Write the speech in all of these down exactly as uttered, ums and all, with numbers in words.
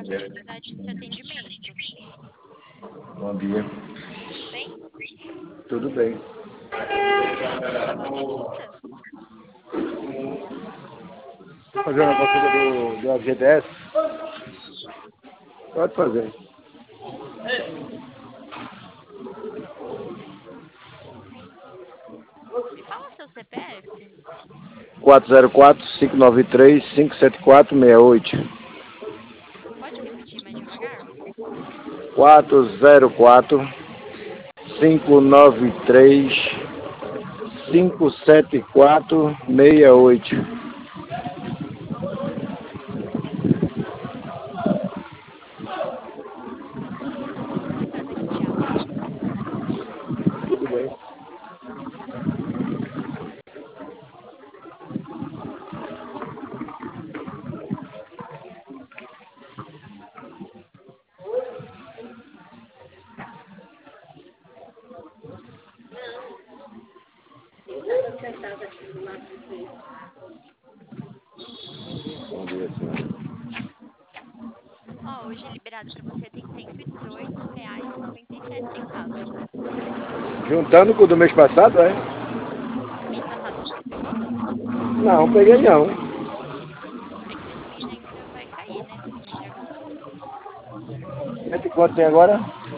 dia. oportunidade de seu atendimento. Bom dia. Bem? Tudo bem. Qual pergunta? Fazer uma consulta do, do F G T S? Isso. Pode fazer. Me fala seu C P F. quatro zero quatro, cinco nove três, cinco sete quatro, seis oito. Pode repetir mais devagar? quatro zero quatro, cinco nove três, cinco sete quatro, seis oito. Você faz aqui em Diadema? Tudo bem. Bom dia, senhora. Ó, hoje liberado para você tem cento e dezoito reais e noventa e sete centavos. Juntando com o do mês passado, é? Mês passado você pegou? Não, peguei não. É que nesse mês ainda vai cair, né? Nesse mês de agosto. Quanto quanto tem agora?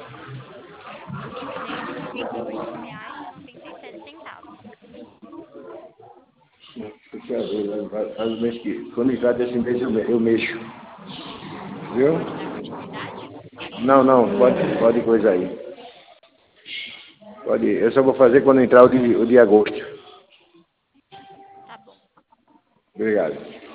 cento e dezoito reais e noventa e sete centavos. Deixa eu ver, faz faz o mês que... Quando entrar desse mês eu, me- eu mexo. Viu? Pode dar continuidade? Não, não, pode, pode coisa aí. Pode, eu só vou fazer quando entrar o de, o de agosto. Tá bom. Obrigado.